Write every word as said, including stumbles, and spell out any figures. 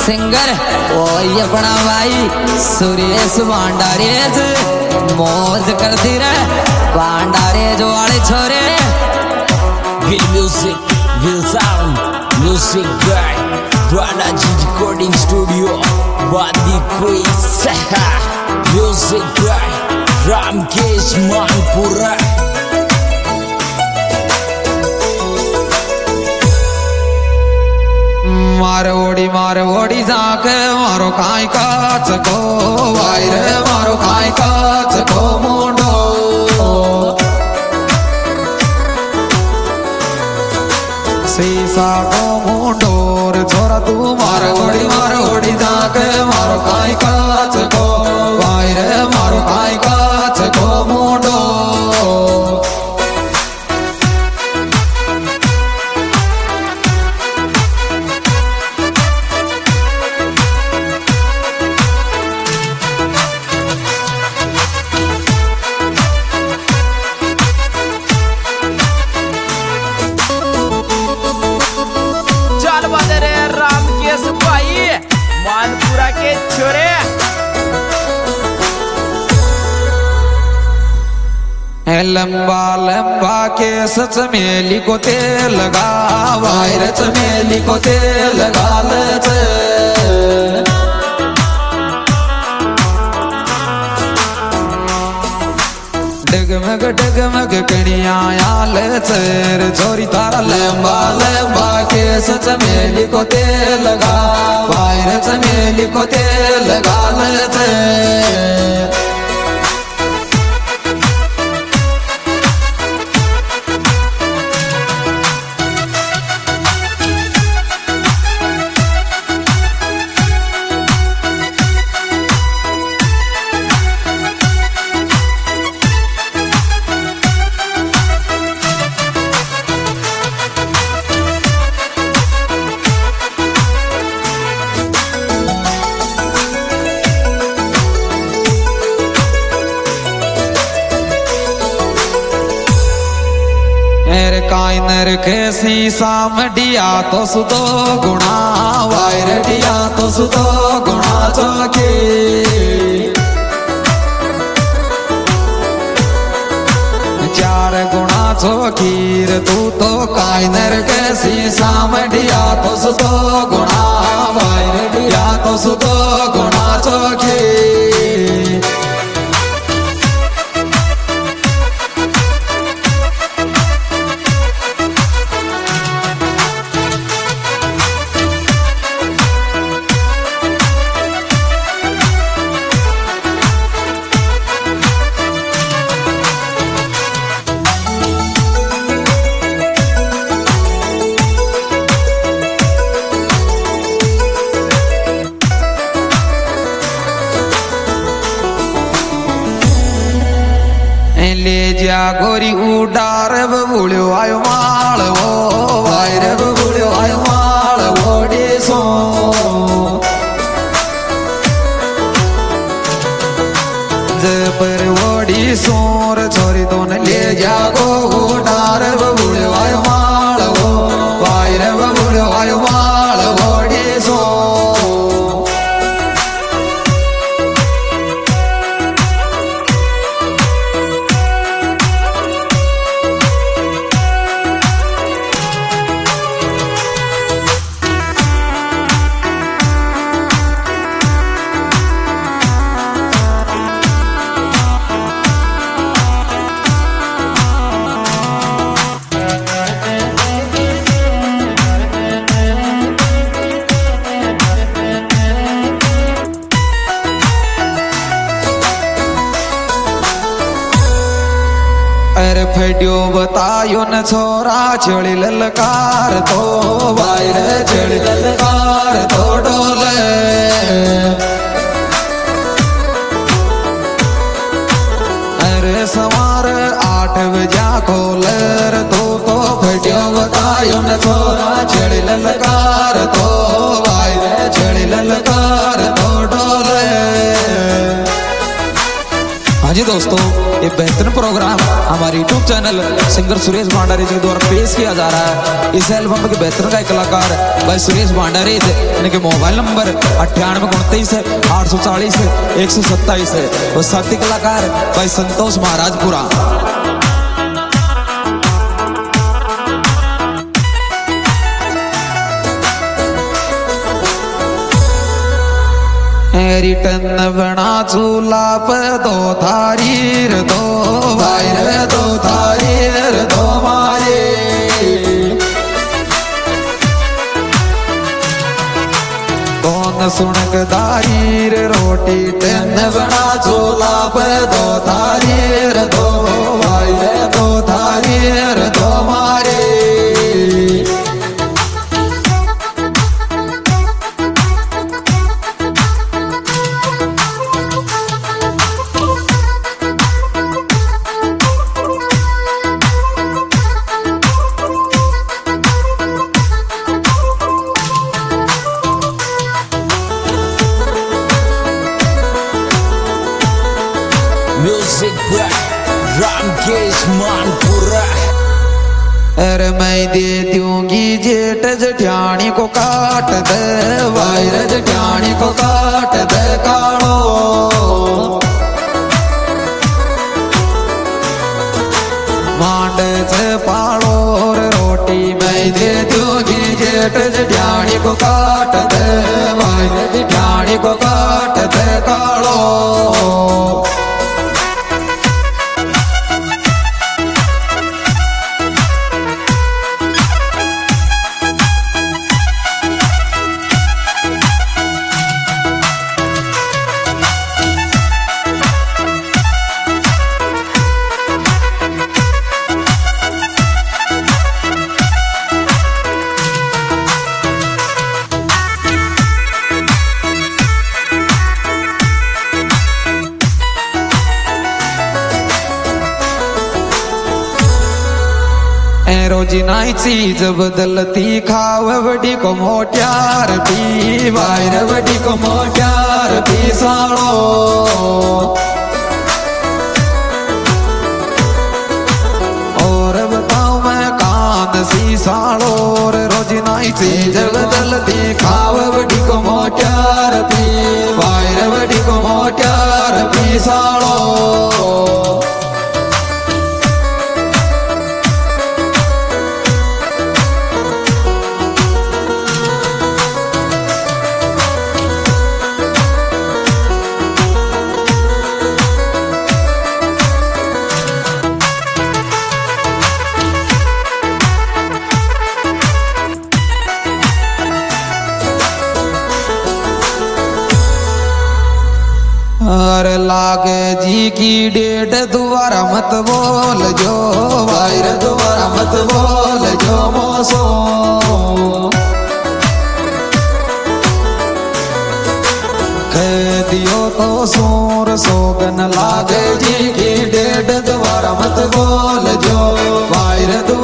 Singer ओ अपना भाई सुरेश भांडारेज मौज करती रहे भांडारेज वाले छोरे Will music, will sound, music guy, Pranaji Recording Studio, Badi Quiz, music guy, Ramkesh Manpura. मारो ओडी मारो ओडी जाके मारो काई काच को वायरे मारो काई काच को मुंडो सीसा को मुंडो रे छोरा तू मारो ओडी मारो ओडी जाके मारो काई काच को वायरे मारो काई काच को मुंडो मानपुरा के छोरे लंबा लंबा के सच मेली को तेल लगा वायरस मेली को तेल लगा डगमग डगमग कणिया आल चर छोरी तारा लंबा लंबा के सच मेली को तेल लगा वायरस मेली को तेल लगा काइनर के सीसा मडिया तो सुतो गुणा वायर डिया तो सुतो गुणा चौके चार गुणा चौकीर तू तो काइनर के सीसा मडिया तो सुतो गुणा वायर डिया तो सुतो गुणा चौके ले जा गोरी उडार बबुल्यो आयो माल वो वायर बबुल्यो आयो माल वो डेसो जबर वोडी सोर छोरी तो न ले जा गो उडार बबुल्यो आयो माल वो वायर बबुल्यो आयो माल वो डेसो अरे फड्यो बतायो न छोरा चढ़ी ललकार तो वायर चढ़ी ललकार तो डोले अरे सवार आठ बजा खोलर तो तो फड्यो बतायो न छोरा चढ़ी ललकार तो वायर चढ़ी ललकार तो डोले आज जी दोस्तों, ये बेहतरीन प्रोग्राम हमारे YouTube channel singer Suresh Bhandari ji द्वारा पेश किया जा रहा है। इस एल्बम के बेहतरीन गायक कलाकार भाई सुरेश भंडारी जी, इनके मोबाइल नंबर अट्ठानवे उनतीस आठ सौ चालीस एक सौ सत्ताईस है। और साथी कलाकार भाई संतोष महाराजपुरा। रिटर्न बना चूल्हा पे दो थारीर दो वायर दो थारीर दो मारे कौन सुनक दारीर रोटी टन बना चूल्हा पे दो थारीर दो वायर दो थारीर दो मारे। Music by Ramkesh Manpura. अरे मैं दे दूंगी जेठ जठानी को काट दे वायर जठानी को काट दे कालो मांड से पालो रोटी मैं दे दूंगी जेठ जठानी को काट दे वायर जठानी को काट दे कालो। रोजी नाई चीज बदलती खाव बड़ी को मोट्यार पी वायर बड़ी को मोट्यार पी साड़ो और बताऊं मैं कान सी साड़ो रोजी नाई चीज बदलती खाव बड़ी को मोट्यार पी वायर बड़ी को मोट्यार पी साड़ो। और लागे जी की डेट दोबारा मत बोल जो वायर दोबारा मत बोल जो मोसो कह दियो तो सोर सोगन लागे जी की डेट दोबारा मत बोल जो वायर